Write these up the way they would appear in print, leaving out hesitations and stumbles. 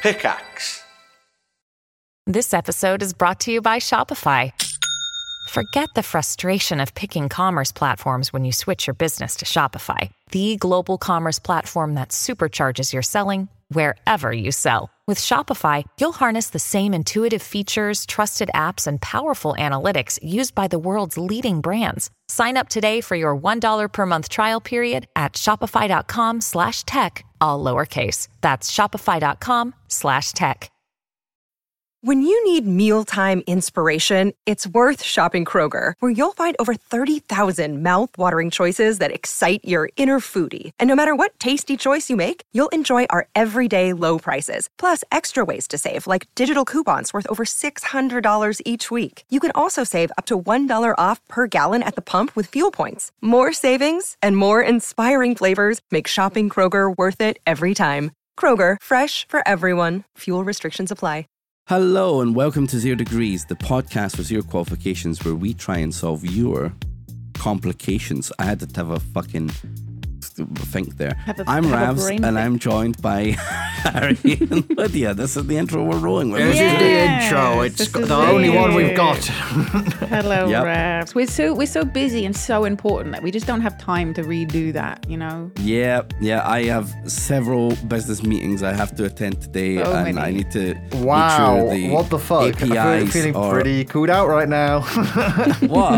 Pickaxe. This episode is brought to you by Shopify. Forget the frustration of picking commerce platforms when you switch your business to Shopify, the global commerce platform that supercharges your selling wherever you sell. With Shopify, you'll harness the same intuitive features, trusted apps, and powerful analytics used by the world's leading brands. Sign up today for your $1 per month trial period at shopify.com/tech, all lowercase. That's shopify.com/tech. When you need mealtime inspiration, it's worth shopping Kroger, where you'll find over 30,000 mouth-watering choices that excite your inner foodie. And no matter what tasty choice you make, you'll enjoy our everyday low prices, plus extra ways to save, like digital coupons worth over $600 each week. You can also save up to $1 off per gallon at the pump with fuel points. More savings and more inspiring flavors make shopping Kroger worth it every time. Kroger, fresh for everyone. Fuel restrictions apply. Hello and welcome to 0 Degrees, the podcast for zero qualifications where we try and solve your complications. I had to have a fucking think there. I'm Ravs and I'm joined by Harry and Lydia. This is the intro we're rolling with. This is the intro. It's the only one we've got. Hello, Ravs. We're so busy and so important that we just don't have time to redo that, you know? Yeah. I have several business meetings I have to attend today, and I need to make sure the what the fuck? APIs I'm feeling pretty cooled out right now. What?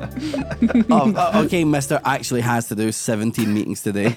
Okay, Mister actually has to do 17 meetings today.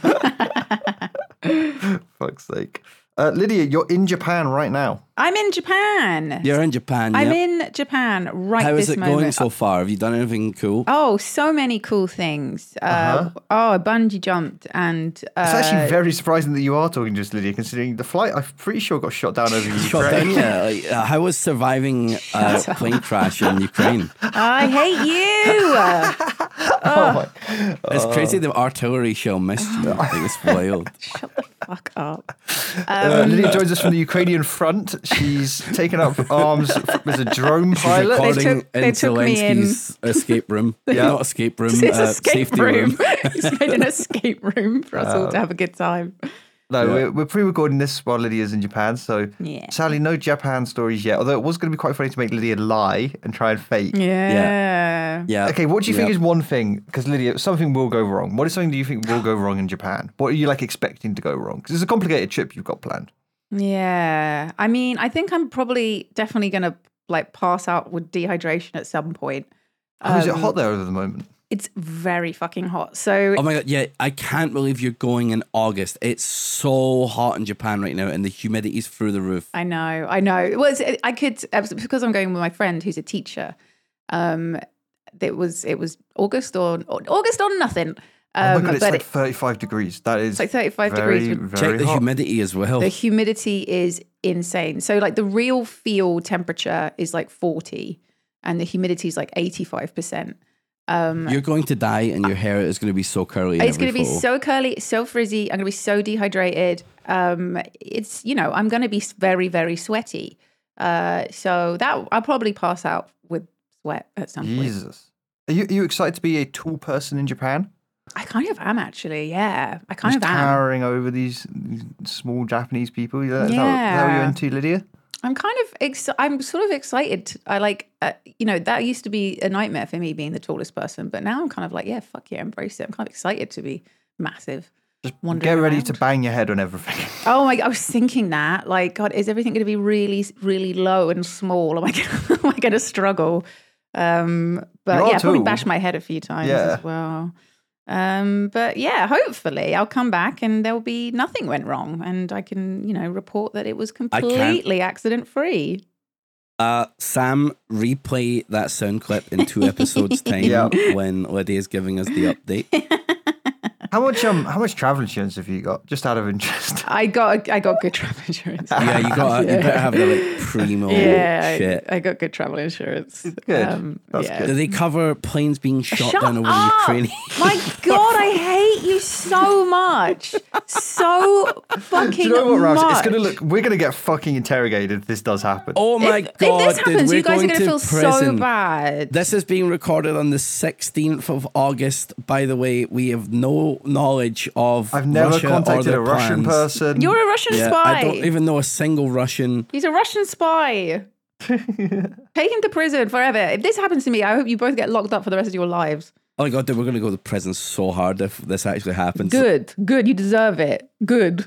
Fuck's sake. Lydia, you're in Japan right now. I'm in Japan. You're in Japan, I'm in Japan right How this is it moment. going so far? Have you done anything cool? Oh, so many cool things. I bungee jumped and... It's actually very surprising that you are talking to us, Lydia, considering the flight, I'm pretty sure, got shot down over Ukraine. Shot down, yeah. Like, how was surviving a plane crash in Ukraine? I hate you. It's crazy the artillery shell missed you. Like, it's wild. Shut the fuck up. Lydia joins us from the Ukrainian front. She's taken up arms as a drone pilot. Recording in took me in. Zelensky's escape room. Not escape room, safety room. He's made an escape room for us all to have a good time. No, we're pre-recording this while Lydia's in Japan, so sadly no Japan stories yet, although it was going to be quite funny to make Lydia lie and try and fake. Yeah. Okay, what do you think is one thing, because Lydia, something will go wrong. What is something do you think will go wrong in Japan? What are you expecting to go wrong? Because it's a complicated trip you've got planned. Yeah. I mean, I think I'm definitely going to pass out with dehydration at some point. Is it hot there at the moment? It's very fucking hot. So, oh my God, yeah, I can't believe you're going in August. It's so hot in Japan right now and the humidity's through the roof. I know. Well, because I'm going with my friend who's a teacher. It was August or nothing. Oh my God, it's 35 degrees. That is it's 35 very, degrees. Very Check the hot. humidity as well. The humidity is insane. So the real field temperature is 40 and the humidity is 85%. You're going to die and your hair is going to be so curly. It's going to be so curly, so frizzy. I'm going to be so dehydrated. It's, I'm going to be very, very sweaty. So that I'll probably pass out with sweat at some point. Jesus. Are you excited to be a tall person in Japan? I kind of am, actually. Yeah, I kind of am. Towering over these small Japanese people. Is that what you're into, Lydia? I'm kind of, I'm sort of excited. I that used to be a nightmare for me being the tallest person, but now I'm kind of fuck yeah, embrace it. I'm kind of excited to be massive. Just get ready to bang your head on everything. Oh my God, I was thinking that. God, is everything going to be really, really low and small? Am I going to struggle? But yeah, probably bash my head a few times as well. But yeah, hopefully I'll come back and there'll be nothing went wrong and I can, report that it was completely accident free. Sam, replay that sound clip in 2 episodes time when Lydia's giving us the update. How much travel insurance have you got? Just out of interest. I got good travel insurance. Yeah, you better have the primo shit. I got good travel insurance. Good. That's good. Do they cover planes being shot down over Ukraine? My God, I hate you so much. So fucking Do you know what, Ravs? much. We're gonna get fucking interrogated if this does happen. Oh my God. If this happens, you guys are going to feel prison. so bad. This is being recorded on the 16th of August. By the way, we have no knowledge of I've never Russia contacted a Russian person. You're a Russian spy. I don't even know a single Russian. He's a Russian spy. Take him to prison forever. If this happens to me, I hope you both get locked up for the rest of your lives. Oh my God, dude, we're going to go to prison so hard if this actually happens. Good. You deserve it. Good.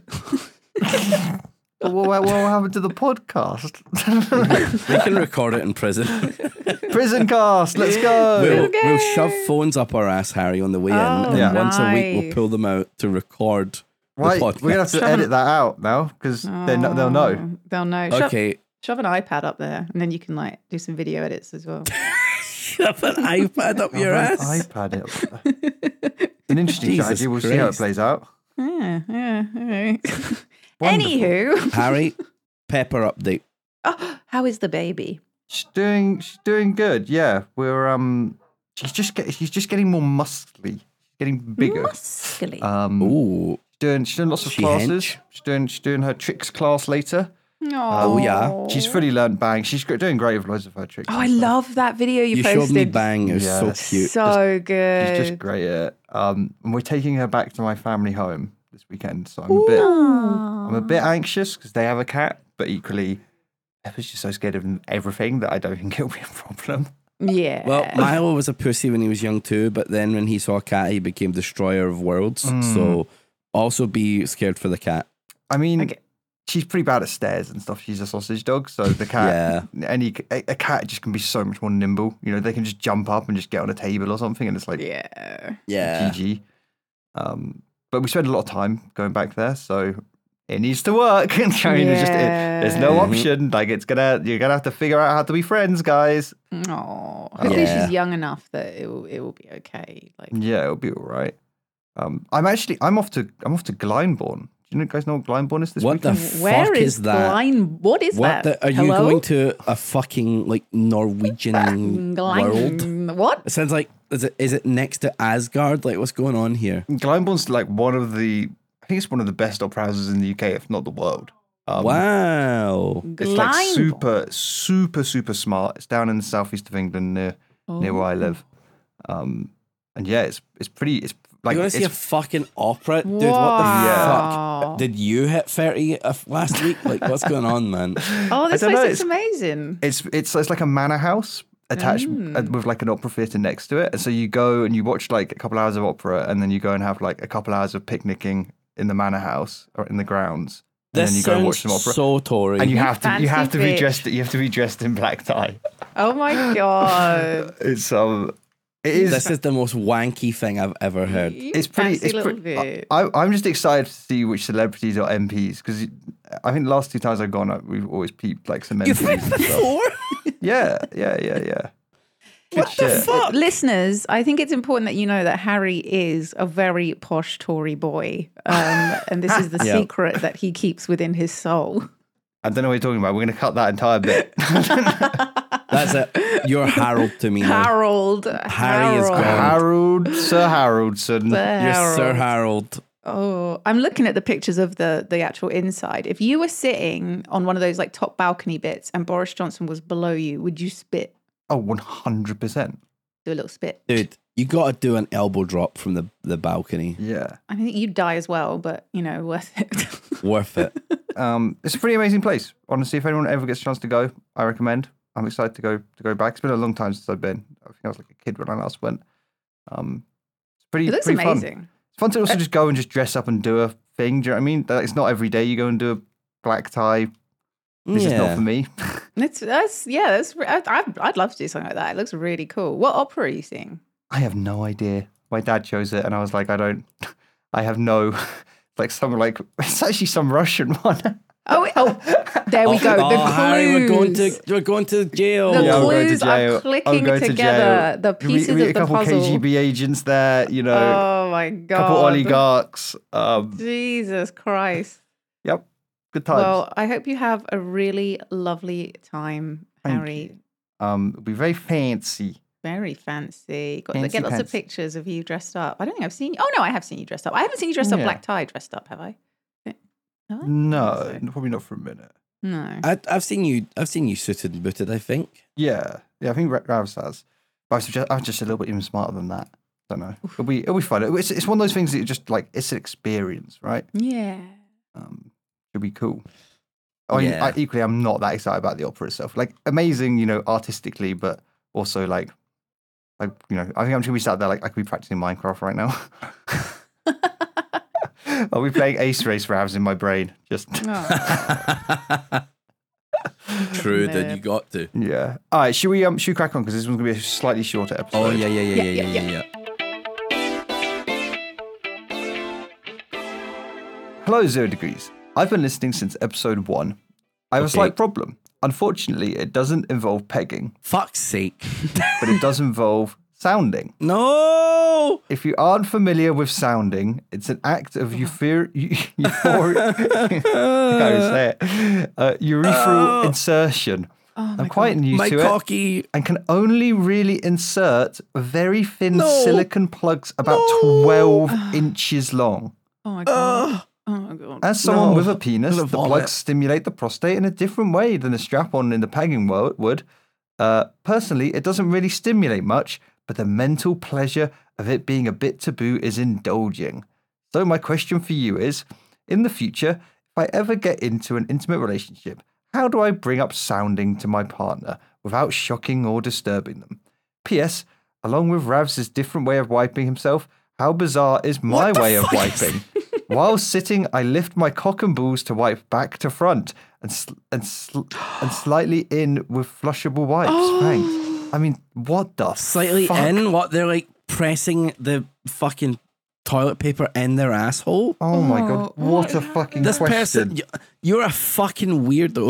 What happened to the podcast? We can record it in prison. Prison cast, let's go. We'll shove phones up our ass, Harry, on the way in, and once a week we'll pull them out to record the podcast. We're going to have to edit that out now because they'll know. They'll know. Okay. Shove an iPad up there, and then you can like do some video edits as well. Shove an iPad up your ass. iPad up. An interesting strategy. We'll see how it plays out. Yeah. Anywho, Harry, Pepper update. Oh, how is the baby? She's doing good. Yeah, we're she's just getting more muscly, getting bigger. Muscly. Ooh, she's doing lots of classes. She's doing her tricks class later. Oh yeah, she's fully learned bang. She's doing great with loads of her tricks. Oh, I love that video you posted. You showed me bang. It was so cute. So good. She's just great at it. And we're taking her back to my family home this weekend, so I'm a bit anxious because they have a cat, but equally, Pepper's just so scared of everything that I don't think it'll be a problem. Yeah. Well, Milo was a pussy when he was young too, but then when he saw a cat, he became destroyer of worlds. So also be scared for the cat. I mean, she's pretty bad at stairs and stuff. She's a sausage dog, so the cat, a cat just can be so much more nimble. You know, they can just jump up and just get on a table or something, and it's like, GG. But we spend a lot of time going back there, so it needs to work. And there's no option. Like you're gonna have to figure out how to be friends, guys. Oh, hopefully she's young enough that it will be okay. Like it'll be all right. I'm off to Glyndebourne. Do you guys know what Glyndebourne is this weekend? What the fuck is that? What is that? Are you going to a fucking like Norwegian world? What? It sounds like is it next to Asgard? Like what's going on here? Glyndebourne's like I think it's one of the best opera houses in the UK, if not the world. Wow. It's like super, super, super smart. It's down in the southeast of England near where I live. And yeah, it's pretty. It's like you want to see a fucking opera, dude? What the fuck? Did you hit 30 last week? Like, what's going on, man? Oh, this place looks amazing. It's like a manor house attached with like an opera theatre next to it, and so you go and you watch like a couple hours of opera, and then you go and have like a couple hours of picnicking in the manor house or in the grounds. And then you go and watch some opera. So Tory. And you have to be dressed. You have to be dressed in black tie. Oh my god! This is the most wanky thing I've ever heard. It's pretty. I'm just excited to see which celebrities are MPs because I think the last 2 times I've gone, we've always peeped like some MPs. You've been before? Yeah. What the fuck? Listeners, I think it's important that you know that Harry is a very posh Tory boy. And this is the secret that he keeps within his soul. I don't know what you're talking about. We're going to cut that entire bit. That's it. You're Harold to me now. Harry is gone. Sir Haroldson. You're Sir Harold. Oh, I'm looking at the pictures of the actual inside. If you were sitting on one of those like top balcony bits and Boris Johnson was below you, would you spit? Oh, 100%. Do a little spit. Dude, you got to do an elbow drop from the balcony. Yeah. I think you'd die as well, but, worth it. Worth it. It's a pretty amazing place. Honestly, if anyone ever gets a chance to go, I recommend. I'm excited to go back. It's been a long time since I've been. I think I was like a kid when I last went. It's pretty. It looks pretty amazing. Fun. It's fun to also just go and just dress up and do a thing. Do you know what I mean? It's not every day you go and do a black tie. This is not for me. I'd love to do something like that. It looks really cool. What opera are you seeing? I have no idea. My dad chose it, and I was like, I have no. It's actually some Russian one. Oh, there we go. The clues. Harry, we're going to jail. The clues are clicking together. The pieces of the puzzle. A couple KGB agents there, Oh my god. A couple oligarchs. Jesus Christ. Yep. Good times. Well, I hope you have a really lovely time, Harry. It'll be very fancy. Very fancy. Get lots of pictures of you dressed up. I don't think I've seen you. Oh no, I have seen you dressed up. I haven't seen you dressed up black tie dressed up, have I? No, probably not for a minute. No, I've seen you suited and booted. I think. Yeah. I think Ravs has. But I was just a little bit even smarter than that. Don't know. It'll be fun. It's one of those things that you just like. It's an experience, right? Yeah. It'll be cool. Equally, I'm not that excited about the opera itself. Like, amazing, artistically, but also like, I think I'm just gonna be sat there like I could be practicing Minecraft right now. I'll be playing Ace Race Ravs in my brain. Just true that you got to. Yeah. All right. Should we crack on because this one's gonna be a slightly shorter episode. Oh yeah. Hello, 0 Degrees. I've been listening since episode 1. I have a slight problem. Unfortunately, it doesn't involve pegging. Fuck's sake. But it does involve sounding. No! If you aren't familiar with sounding, it's an act of urethral insertion. I'm quite new to it. And can only really insert very thin silicone plugs about 12 inches long. Oh my God. Oh my God. As someone with a penis, the plugs stimulate the prostate in a different way than a strap-on in the pegging would. Personally, it doesn't really stimulate much, but the mental pleasure of it being a bit taboo is indulging. So my question for you is, in the future, if I ever get into an intimate relationship, how do I bring up sounding to my partner without shocking or disturbing them? P.S. Along with Rav's different way of wiping himself, how bizarre is my way of wiping? While sitting, I lift my cock and balls to wipe back to front and slightly in with flushable wipes. Thanks. I mean, what the slightly fuck? In? What, they're like pressing the fucking toilet paper in their asshole? Oh my God, what a fucking this question. Person, you're a fucking weirdo.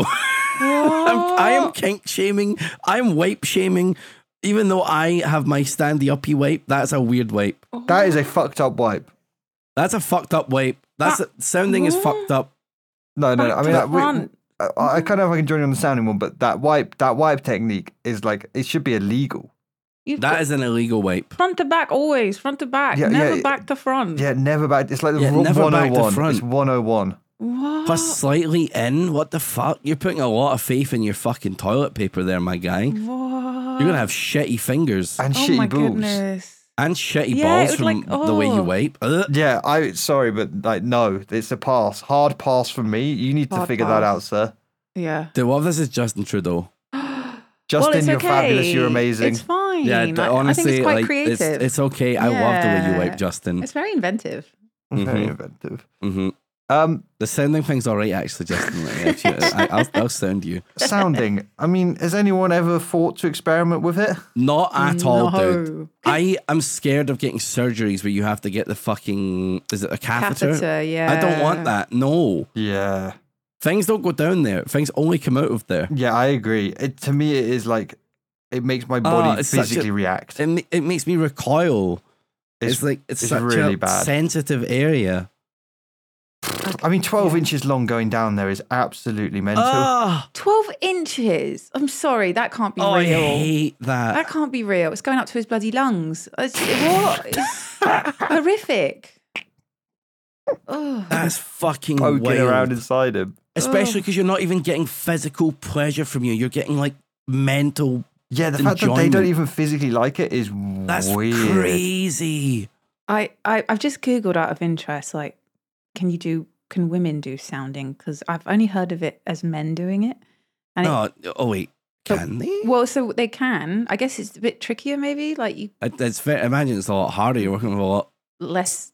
I am kink shaming. I'm wipe shaming. Even though I have my standy-uppy wipe, that's a weird wipe. That is a fucked up wipe. That's a fucked up wipe. Sounding is fucked up. No. I mean, I kind of can join you on the sounding one, but that wipe technique is like, it should be illegal. That is an illegal wipe. Front to back, always. Front to back. Never back to front. Yeah, never back. It's like the 101. It's 101. What? Plus slightly in? What the fuck? You're putting a lot of faith in your fucking toilet paper there, my guy. What? You're going to have shitty fingers. And shitty boobs. Goodness. And shitty balls from the way you wipe. Yeah, sorry, but like, no, it's a pass. Hard pass from me. You need to figure that out, sir. Yeah. Dude, what if this is Justin Trudeau? Justin, you're fabulous. You're amazing. It's fine. Yeah, honestly, I think it's quite creative. It's okay. I love the way you wipe, Justin. It's very inventive. Very inventive. Mm-hmm. The sounding thing's all right, actually, Justin. I'll sound you. Sounding. I mean, has anyone ever thought to experiment with it? Not at all, dude. I am scared of getting surgeries where you have to get the fucking, is it a catheter? Yeah. I don't want that. No. Yeah. Things don't go down there. Things only come out of there. Yeah, I agree. To me, it is like, it makes my body physically react. It makes me recoil. It's such really a bad, sensitive area. I mean, 12 inches long going down there is absolutely mental. 12 inches? I'm sorry, that can't be real. I hate that. That can't be real. It's going up to his bloody lungs. What? It's horrific. That's fucking poking wild. Around inside him. Especially because you're not even getting physical pleasure from you. You're getting like mental Yeah, the fact that they don't even physically like it is That's weird. Crazy. I've just Googled out of interest, like, can women do sounding? Because I've only heard of it as men doing it. And wait, can they? Well, so they can. I guess it's a bit trickier, maybe. Like it's fair. Imagine it's a lot harder. You're working with a lot less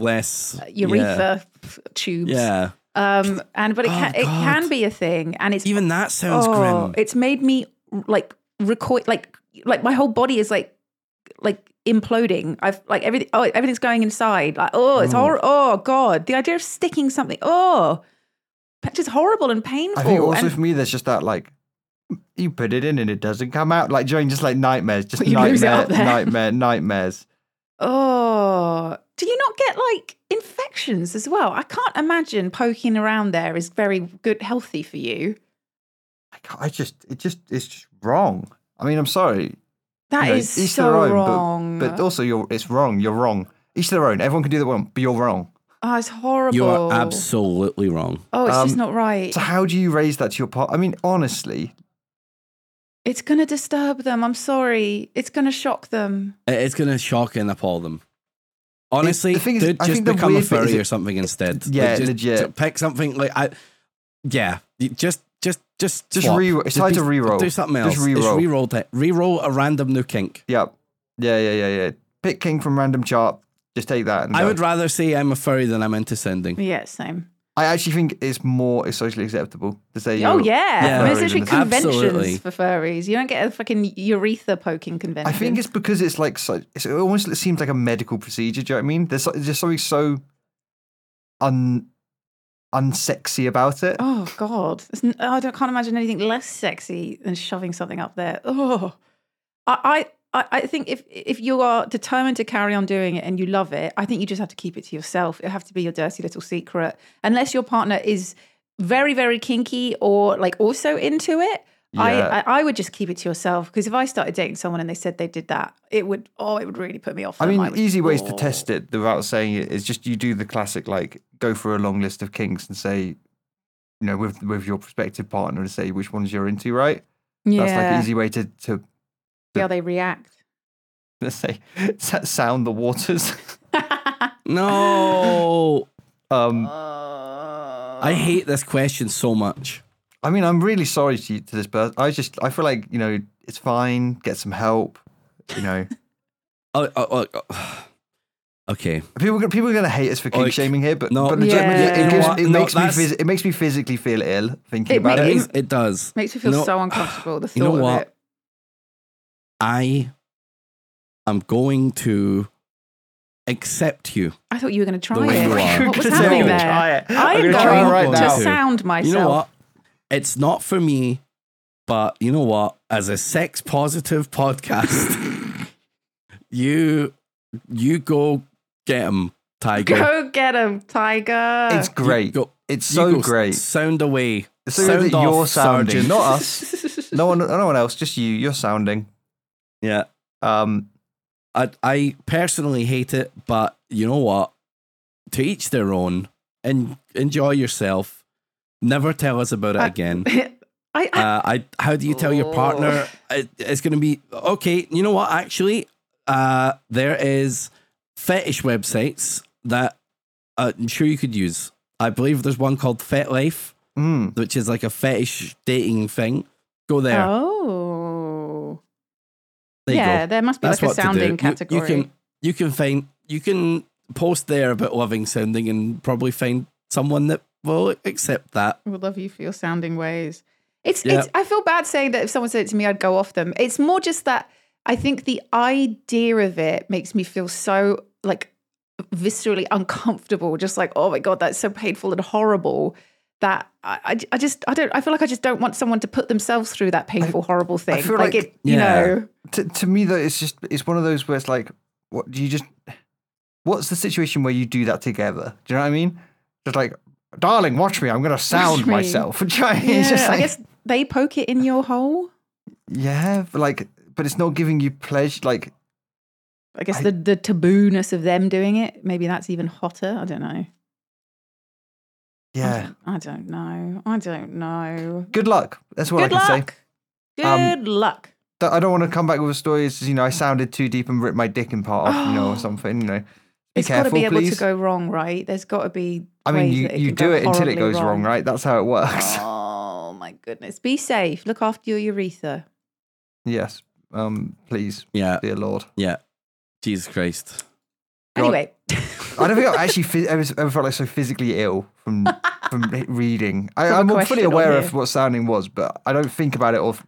urethra tubes. Yeah. But it can be a thing, and it's even that sounds grim. It's made me like recoil, like my whole body is like imploding. I've like everything's going inside. Like it's horrible. Oh God, the idea of sticking something. Just horrible and painful. I think also for me, there's just that like you put it in and it doesn't come out. Like during just like nightmares, nightmares. Oh, do you not get like infections as well? I can't imagine poking around there is very good, healthy for you. It's just wrong. I mean, I'm sorry. That is so wrong. But also, it's wrong. You're wrong. Each their own. Everyone can do that one, but you're wrong. Oh, it's horrible. You are absolutely wrong. Oh, it's just not right. So how do you raise that to your partner? I mean, honestly, It's going to disturb them. I'm sorry. It's going to shock them. It's going to shock and appall them. Honestly, dude, just become a furry or something instead. Yeah, like, legit. Pick something like Just it's time to reroll. Do something else. Just reroll a random new kink. Yep. Yeah. Pick kink from random chart. Just take that. I would rather say I'm a furry than I'm into sending. Yeah, same. I actually think it's socially acceptable to say. Oh yeah. There's actually conventions for furries. You don't get a fucking urethra poking convention. I think it's because it's like it almost seems like a medical procedure. Do you know what I mean? There's just something so unsexy about it. Oh God, I can't imagine anything less sexy than shoving something up there. Oh, I think if you are determined to carry on doing it and you love it, I think you just have to keep it to yourself. It have to be your dirty little secret, unless your partner is very, very kinky or like also into it. Yeah. I would just keep it to yourself, because if I started dating someone and they said they did that, it would really put me off. I mean, easy ways to test it without saying it is just you do the classic, like go through a long list of kinks and say, you know, with your prospective partner, and say which ones you're into, right? Yeah. That's like an easy way to see how they react. Let's say sound the waters. No. I hate this question so much. I mean, I'm really sorry to this person. I feel like, you know, it's fine. Get some help. You know. Okay. People are going to hate us for kink shaming here, but it makes me physically feel ill thinking about it. It does. Makes me feel so uncomfortable. The thought of it. I'm going to accept you. I thought you were going to try it. What was happening there? I am going to sound myself. You know what? It's not for me, but you know what? As a sex positive podcast, you go get him, Tiger. Go get him, Tiger. It's great. It's so great. Sound away. Sound off, you're sounding, Sergeant. Not us. No one else. Just you. You're sounding. Yeah. I personally hate it, but you know what? To each their own, and enjoy yourself. Never tell us about it again. How do you tell your partner? It's going to be okay. You know what? Actually, there is fetish websites that I'm sure you could use. I believe there's one called FetLife, which is like a fetish dating thing. Go there. Oh. There there must be like a sounding category. You can post there about loving sounding and probably find someone that will accept that. We'll love you for your sounding ways. It's I feel bad saying that if someone said it to me, I'd go off them. It's more just that I think the idea of it makes me feel so like viscerally uncomfortable. Just like, oh my God, that's so painful and horrible. That I feel like I just don't want someone to put themselves through that painful, horrible thing. I feel like it, you know. To me though, it's one of those where it's like, what's the situation where you do that together? Do you know what I mean? Just like, darling, watch me. I'm going to sound myself. I guess they poke it in your hole. Yeah, but it's not giving you pleasure. Like, I guess the taboo-ness of them doing it, maybe that's even hotter. I don't know. Yeah. I don't know. Good luck. That's what I can say. Good luck. I don't want to come back with a story. It's, I sounded too deep and ripped my dick in part off, or something, It's got to be able to go wrong, right? There's got to be. I mean, you do it until it goes wrong, right? That's how it works. Oh my goodness! Be safe. Look after your urethra. Yes, please. Yeah, dear Lord. Yeah, Jesus Christ. Anyway, I don't think I actually ever felt like so physically ill from reading. I'm fully aware of what sounding was, but I don't think about it or,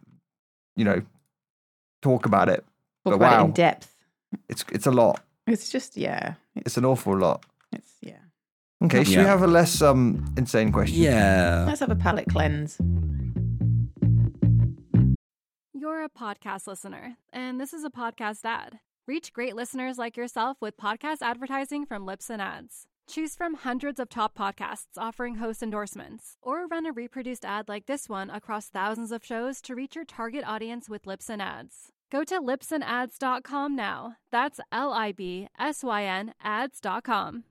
talk about it. Talk about it in depth. It's a lot. It's just It's an awful lot. It's Okay, should we have a less insane question? Yeah. Let's have a palate cleanse. You're a podcast listener, and this is a podcast ad. Reach great listeners like yourself with podcast advertising from Libsyn Ads. Choose from hundreds of top podcasts offering host endorsements, or run a reproduced ad like this one across thousands of shows to reach your target audience with Libsyn Ads. Go to libsynads.com now. That's LIBSYN ads.com.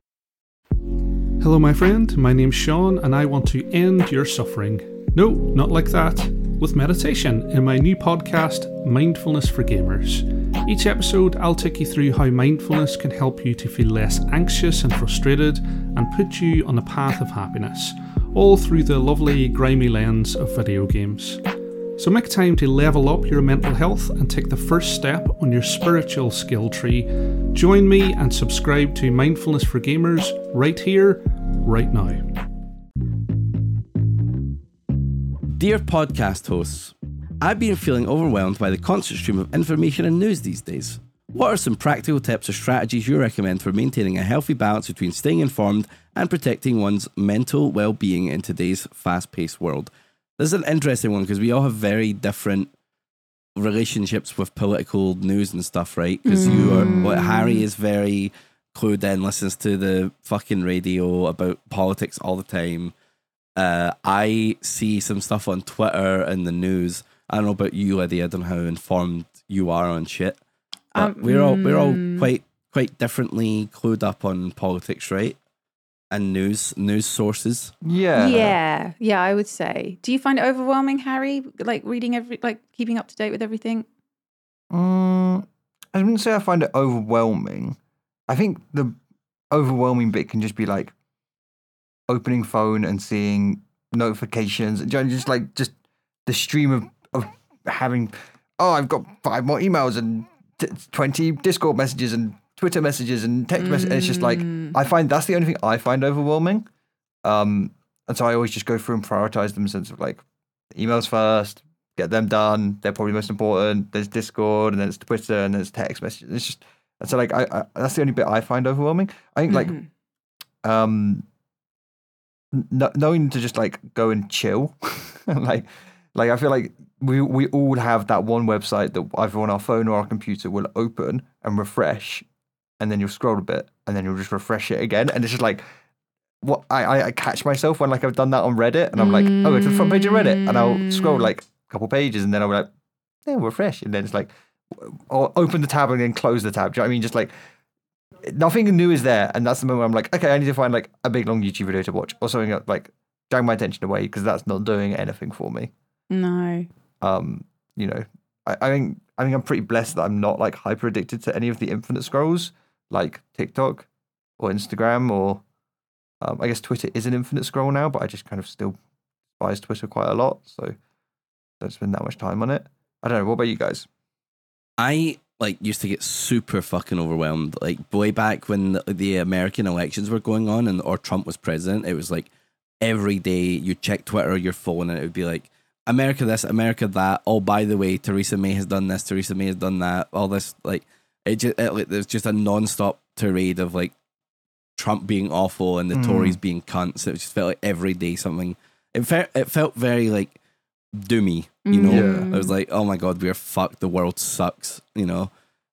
Hello, my friend. My name's Sean, and I want to end your suffering. No, not like that. with meditation in my new podcast, Mindfulness for Gamers. Each episode, I'll take you through how mindfulness can help you to feel less anxious and frustrated and put you on the path of happiness, all through the lovely, grimy lens of video games. So make time to level up your mental health and take the first step on your spiritual skill tree. Join me and subscribe to Mindfulness for Gamers right here, right now. Dear podcast hosts, I've been feeling overwhelmed by the constant stream of information and news these days. What are some practical tips or strategies you recommend for maintaining a healthy balance between staying informed and protecting one's mental well-being in today's fast-paced world? This is an interesting one because we all have very different relationships with political news and stuff, right? Because Harry is very clued in, listens to the fucking radio about politics all the time. I see some stuff on Twitter and the news. I don't know about you, Lydia. I don't know how informed you are on shit. But we're all quite differently clued up on politics, right? And news sources. Yeah, I would say. Do you find it overwhelming, Harry? Like reading keeping up to date with everything? I wouldn't say I find it overwhelming. I think the overwhelming bit can just be like opening phone and seeing notifications and just the stream of having, I've got 5 more emails and 20 Discord messages and Twitter messages and text messages. It's just like, I find that's the only thing I find overwhelming. And so I always just go through and prioritize them in the sense of like emails first, get them done. They're probably most important. There's Discord and then it's Twitter and then it's text messages. It's just, and so like, I that's the only bit I find overwhelming. I think knowing to just like go and chill, like I feel like we all have that one website that either on our phone or our computer will open and refresh, and then you'll scroll a bit, and then you'll just refresh it again, and it's just like what I catch myself when like I've done that on Reddit, and I'm like, oh, it's the front page of Reddit, and I'll scroll like a couple pages, and then I'll be like, yeah, refresh, and then it's like, I'll open the tab and then close the tab. Do you know what I mean? Just like nothing new is there, and that's the moment I'm like, okay, I need to find like a big long YouTube video to watch or something that like drag my attention away because that's not doing anything for me. No. You know, I think I'm pretty blessed that I'm not like hyper addicted to any of the infinite scrolls like TikTok or Instagram or I guess Twitter is an infinite scroll now, but I just kind of still despise Twitter quite a lot, so don't spend that much time on it. I don't know. What about you guys? I used to get super fucking overwhelmed. Like way back when the American elections were going on or Trump was president, it was like every day you check Twitter or your phone and it would be like America this, America that. Oh, by the way, Theresa May has done this, Theresa May has done that. All this there's just a non-stop tirade of like Trump being awful and the Tories being cunts. It just felt like every day something. It felt very like doomy, you know. Yeah. I was like, oh my god, we're fucked. The world sucks, you know.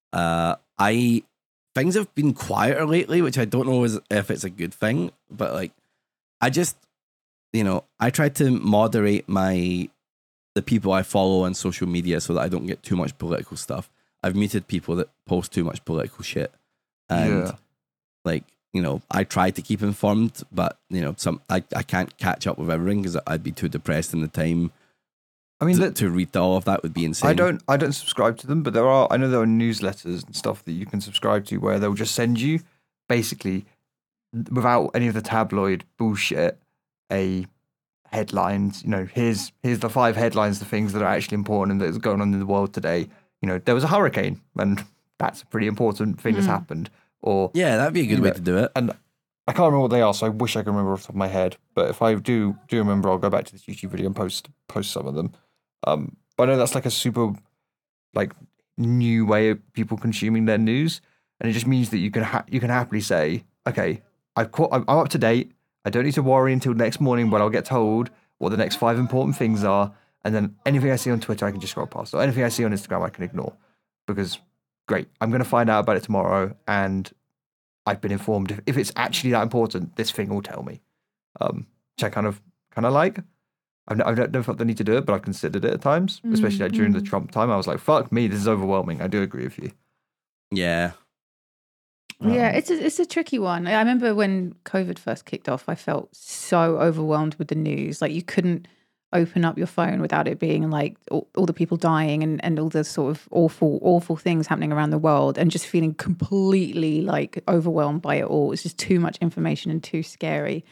Things have been quieter lately, which I don't know if it's a good thing, but like, I just, you know, I try to moderate the people I follow on social media so that I don't get too much political stuff. I've muted people that post too much political shit, and like, you know, I try to keep informed, but you know, I can't catch up with everything because I'd be too depressed in the time. I mean, to read all of that would be insane. I don't subscribe to them, but I know there are newsletters and stuff that you can subscribe to where they'll just send you, basically, without any of the tabloid bullshit, a headlines. You know, here's the 5 headlines, the things that are actually important and that's going on in the world today. You know, there was a hurricane, and that's a pretty important thing that's happened. Or yeah, that'd be a good way to do it. And I can't remember what they are, so I wish I could remember off the top of my head. But if I do remember, I'll go back to this YouTube video and post some of them. But I know that's like a super like new way of people consuming their news, and it just means that you can happily say, okay, I'm up to date. I don't need to worry until next morning when I'll get told what the next 5 important things are, and then anything I see on Twitter I can just scroll past, or anything I see on Instagram I can ignore, because great, I'm going to find out about it tomorrow, and I've been informed. If it's actually that important, this thing will tell me, which I kind of like. I've never felt the need to do it, but I've considered it at times, especially like during the Trump time. I was like, fuck me, this is overwhelming. I do agree with you. Yeah. Yeah, it's a tricky one. I remember when COVID first kicked off, I felt so overwhelmed with the news. Like you couldn't open up your phone without it being like all the people dying and all the sort of awful things happening around the world, and just feeling completely like overwhelmed by it all. It's just too much information and too scary.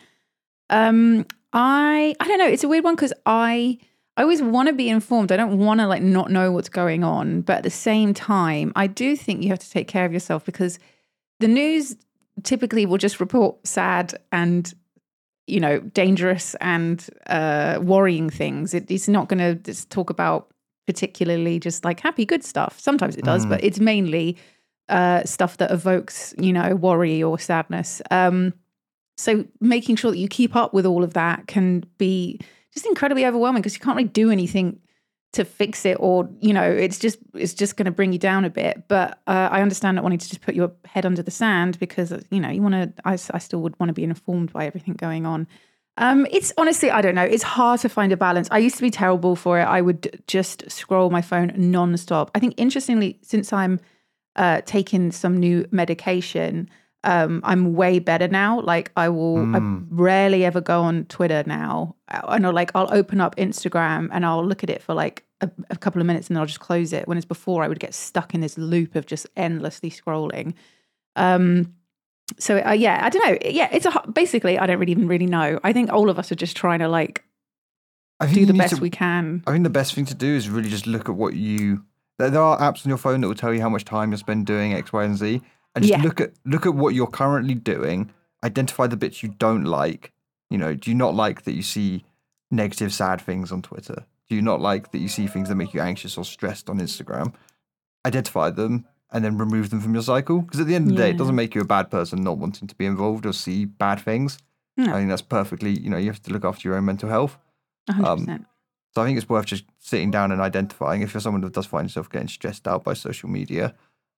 I don't know. It's a weird one because I always want to be informed. I don't want to like not know what's going on. But at the same time, I do think you have to take care of yourself, because the news typically will just report sad and, you know, dangerous and worrying things. It's not going to just talk about particularly just like happy, good stuff. Sometimes it does, but it's mainly stuff that evokes, you know, worry or sadness. So making sure that you keep up with all of that can be just incredibly overwhelming, because you can't really do anything to fix it, or, you know, it's just going to bring you down a bit. But I understand not wanting to just put your head under the sand, because, you know, you want to, I still would want to be informed by everything going on. It's honestly, I don't know, it's hard to find a balance. I used to be terrible for it. I would just scroll my phone nonstop. I think interestingly, since I'm taking some new medication, I'm way better now. Like I rarely ever go on Twitter now. I know, like I'll open up Instagram and I'll look at it for like a couple of minutes and then I'll just close it. When it's before, I would get stuck in this loop of just endlessly scrolling. So yeah, I don't know. Yeah, basically, I don't really know. I think all of us are just trying to like do the best we can. I think the best thing to do is really just look at what there are apps on your phone that will tell you how much time you spend doing X, Y, and Z. And just look at what you're currently doing, identify the bits you don't like. You know, do you not like that you see negative, sad things on Twitter? Do you not like that you see things that make you anxious or stressed on Instagram? Identify them and then remove them from your cycle. Because at the end of the day, it doesn't make you a bad person not wanting to be involved or see bad things. No. I think that's perfectly, you know, you have to look after your own mental health. 100%. So I think it's worth just sitting down and identifying. If you're someone that does find yourself getting stressed out by social media,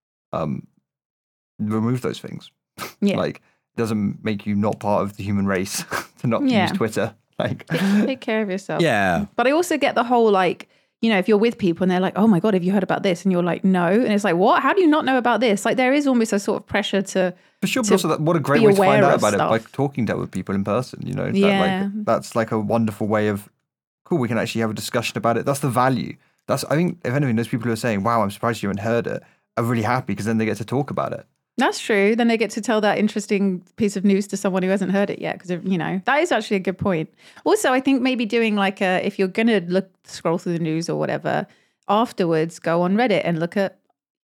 remove those things. Yeah. Like, it doesn't make you not part of the human race to not use Twitter. Like, take care of yourself. Yeah. But I also get the whole, like, you know, if you're with people and they're like, oh my God, have you heard about this? And you're like, no. And it's like, what? How do you not know about this? Like, there is almost a sort of pressure to. For sure, but also what a great way to find out about it, by talking to other people in person, you know? That's like a wonderful way of, cool, we can actually have a discussion about it. That's the value. I think, if anything, those people who are saying, wow, I'm surprised you haven't heard it, are really happy because then they get to talk about it. That's true. Then they get to tell that interesting piece of news to someone who hasn't heard it yet. Because, you know, that is actually a good point. Also, I think maybe doing like if you're going to scroll through the news or whatever, afterwards go on Reddit and look at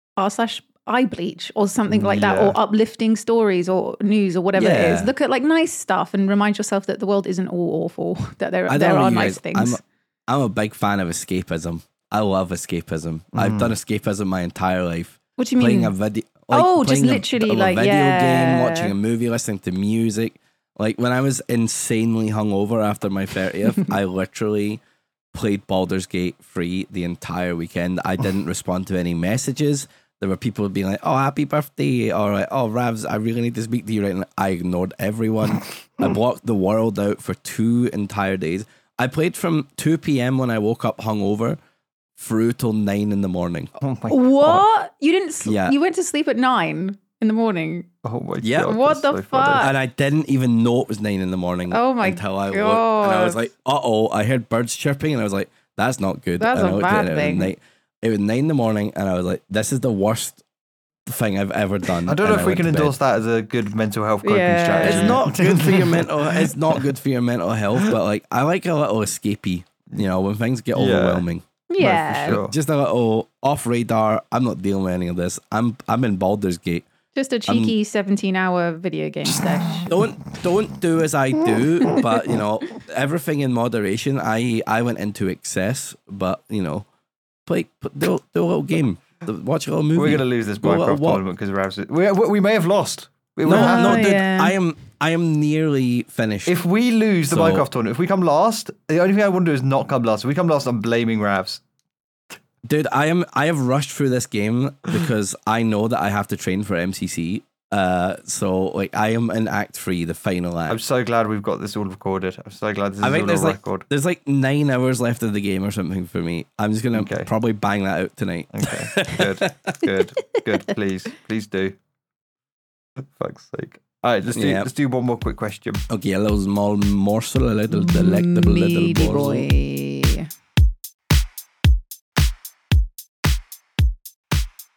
r/iBleach or something like that, or uplifting stories or news or whatever it is. Look at like nice stuff and remind yourself that the world isn't all awful, that there are nice things. I'm a big fan of escapism. I love escapism. I've done escapism my entire life. What do you mean? Playing a video. Like just literally like a video game, watching a movie, listening to music. Like when I was insanely hungover after my 30th, I literally played Baldur's Gate free the entire weekend. I didn't respond to any messages. There were people being like, oh, happy birthday, or like, oh, Ravs, I really need to speak to you right now. I ignored everyone. I blocked the world out for 2 entire days. I played from 2 p.m. when I woke up hungover through till 9 in the morning. Oh my God. What? You didn't you went to sleep at 9 in the morning? Oh my God. What the fuck? Funny. And I didn't even know it was 9 in the morning. Oh my until God. I looked, and I was like, I heard birds chirping, and I was like, that's not good. That's and a bad thing. It was 9 in the morning, and I was like, this is the worst thing I've ever done. I don't know if we can endorse that as a good mental health coping strategy. It's not good for your mental. It's not good for your mental health. But like, I like a little escapey. You know, when things get overwhelming. Yeah, no, for sure. Just a little off radar. I'm not dealing with any of this. I'm in Baldur's Gate. Just a cheeky 17-hour video game session. Don't do as I do, but you know, everything in moderation. I went into excess, but you know, do a little game, watch a little movie. We're gonna lose this Minecraft tournament because we may have lost. Dude. I am nearly finished. If we lose the Minecraft tournament, if we come last, the only thing I want to do is not come last. If we come last, I'm blaming Ravs. Dude, I have rushed through this game because I know that I have to train for MCC. So like I am in Act 3, the final act. I'm so glad we've got this all recorded. I'm so glad this is all on record. There's like 9 hours left of the game or something for me. I'm just gonna probably bang that out tonight. Okay, good. Please do. For fuck's sake. All right, let's do one more quick question. Okay, a little small morsel, a little delectable little boy.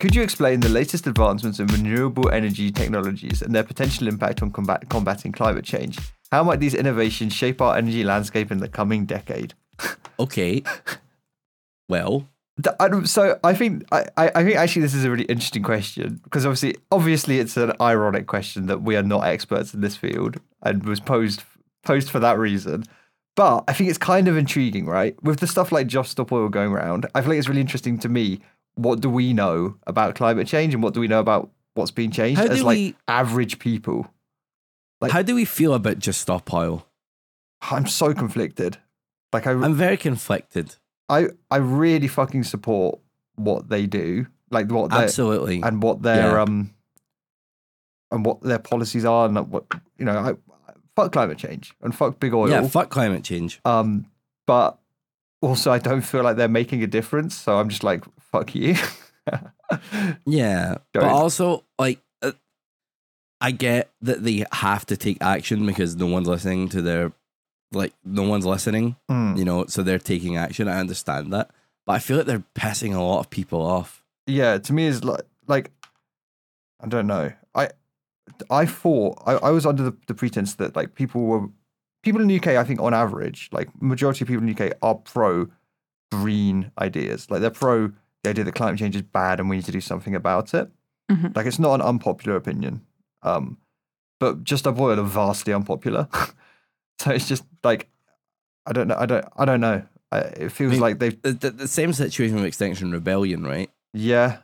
Could you explain the latest advancements in renewable energy technologies and their potential impact on combating climate change? How might these innovations shape our energy landscape in the coming decade? Okay. Well, so I think actually this is a really interesting question, because obviously it's an ironic question that we are not experts in this field and was posed for that reason. But I think it's kind of intriguing, right? With the stuff like Just Stop Oil going around, I feel like it's really interesting to me. What do we know about climate change and what do we know about what's being changed average people? Like, how do we feel about Just Stop Oil? I'm so conflicted. I'm very conflicted. I really fucking support what they do, like what absolutely, and what their and what their policies are, and what fuck climate change and fuck big oil. Yeah, fuck climate change. But also I don't feel like they're making a difference, so I'm just like, fuck you. Yeah, but also like I get that they have to take action because no one's listening to their. No one's listening, so they're taking action. I understand that. But I feel like they're pissing a lot of people off. Yeah, to me, it's like I don't know. I thought, I was under the pretense that like people in the UK, I think on average, like majority of people in the UK are pro green ideas. Like they're pro the idea that climate change is bad and we need to do something about it. Mm-hmm. Like it's not an unpopular opinion. But Just Stop Oil are vastly unpopular. So it's just like, I don't know. It feels like they've the same situation with Extinction Rebellion, right? Yeah.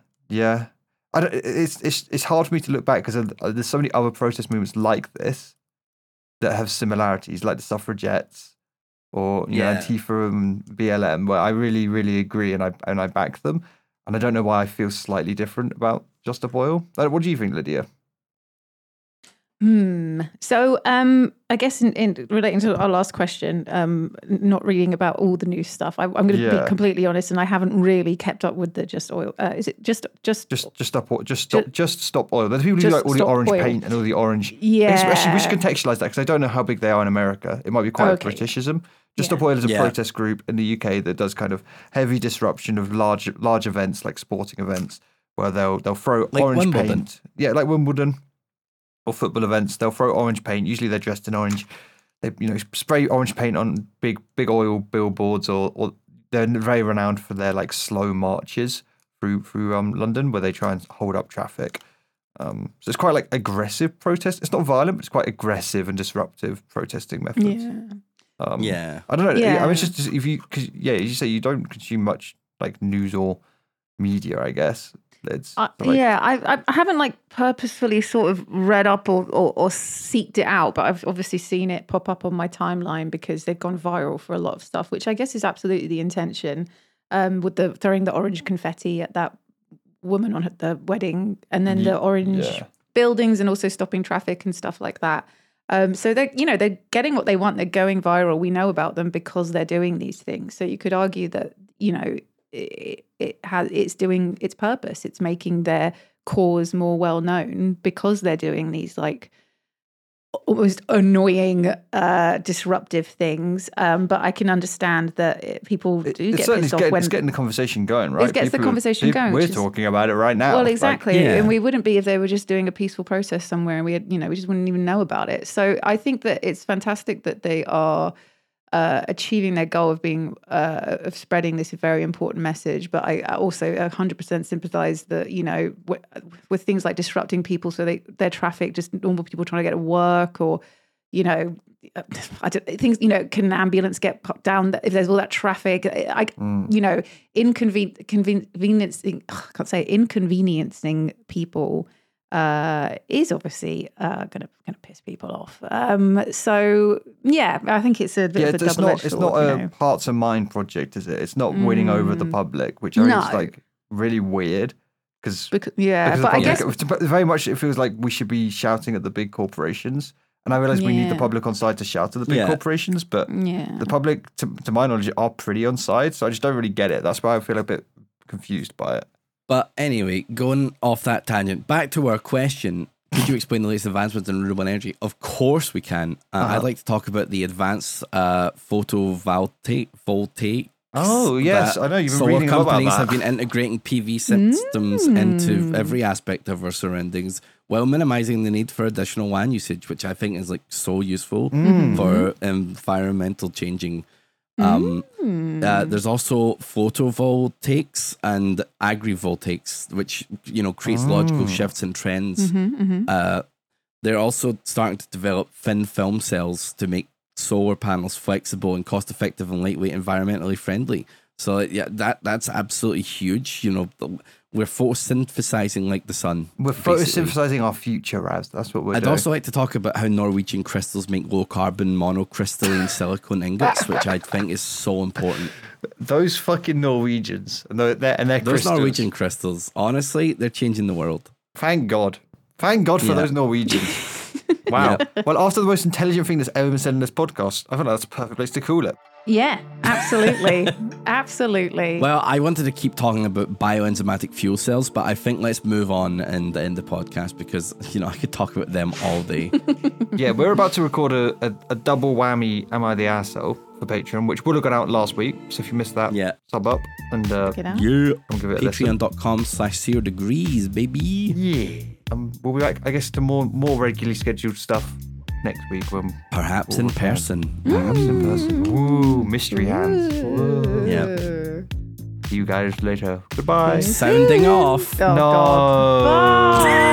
It's hard for me to look back because there's so many other protest movements like this that have similarities, like the suffragettes or Antifa and BLM, where I really, really agree and I back them. And I don't know why I feel slightly different about Just Stop Oil. What do you think, Lydia? So I guess in relating to our last question, not reading about all the new stuff, I'm going to be completely honest, and I haven't really kept up with the Just Oil. Is it just Stop Oil? Just Stop Oil. There's people who like all the orange paint and all the orange. Yeah. Actually, we should contextualize that because I don't know how big they are in America. It might be quite a Britishism. Just Stop Oil is a protest group in the UK that does kind of heavy disruption of large events like sporting events where they'll throw like orange Wimbledon. Paint. Yeah, like Wimbledon. Or football events, they'll throw orange paint. Usually they're dressed in orange. They spray orange paint on big oil billboards, or they're very renowned for their like slow marches through London where they try and hold up traffic. So it's quite like aggressive protest. It's not violent, but it's quite aggressive and disruptive protesting methods. Yeah. I don't know. Yeah. I mean, it's just if you you say you don't consume much like news or media, I guess. I haven't like purposefully sort of read up or seeked it out, but I've obviously seen it pop up on my timeline because they've gone viral for a lot of stuff, which I guess is absolutely the intention. With the throwing the orange confetti at that woman on the wedding, and then the orange buildings, and also stopping traffic and stuff like that. So they're getting what they want. They're going viral. We know about them because they're doing these things. So you could argue that it's doing its purpose. It's making their cause more well known because they're doing these like almost annoying, disruptive things. But I can understand that people do get pissed off when it's getting the conversation going, right? It gets the conversation going. We're talking about it right now. Well, exactly, and we wouldn't be if they were just doing a peaceful protest somewhere, and we just wouldn't even know about it. So I think that it's fantastic that they are achieving their goal of being of spreading this very important message. But I also 100% sympathise that with things like disrupting people, so their traffic, just normal people trying to get to work, or things. Can an ambulance get put down if there's all that traffic? Inconveniencing people is obviously going to piss people off. So yeah, I think it's a bit of a double-edged sword. It's not a hearts and mind project, is it? It's not winning over the public, which I think is like really weird. Because but I guess very much it feels like we should be shouting at the big corporations. And I realise we need the public on side to shout at the big corporations, but the public, to my knowledge, are pretty on side. So I just don't really get it. That's why I feel a bit confused by it. But anyway, going off that tangent, back to our question. Could you explain the latest advancements in renewable energy? Of course we can. I'd like to talk about the advanced photovoltaic Oh, yes. I know. You've been reading about that. Companies have been integrating PV systems into every aspect of our surroundings while minimizing the need for additional WAN usage, which I think is like so useful for environmental changing. There's also photovoltaics and agrivoltaics, which, you know, creates logical shifts and trends. They're also starting to develop thin film cells to make solar panels flexible and cost effective and lightweight, environmentally friendly. So yeah, that's absolutely huge. You know, we're photosynthesizing like the sun. We're photosynthesizing our future, Raz. That's what we're doing. I'd also like to talk about how Norwegian crystals make low carbon monocrystalline silicon ingots, which I think is so important. Those fucking Norwegians and their those crystals. Norwegian crystals, honestly, they're changing the world. Thank God for those Norwegians. Wow. Yeah. Well, after the most intelligent thing that's ever been said in this podcast, I think that's a perfect place to call it. Yeah, absolutely. Absolutely. Well, I wanted to keep talking about bioenzymatic fuel cells, but I think let's move on and end the podcast because, you know, I could talk about them all day. Yeah, we're about to record a double whammy Am I the Arsehole for Patreon, which would have gone out last week. So if you missed that, sub up and check it out. Yeah. Give it a Patreon.com/0 degrees, baby. Yeah. We'll be back, I guess, to more regularly scheduled stuff next week. When Perhaps in person. Ooh, mystery hands. Ooh. Yeah. See you guys later. Goodbye. Sounding off. No. Bye.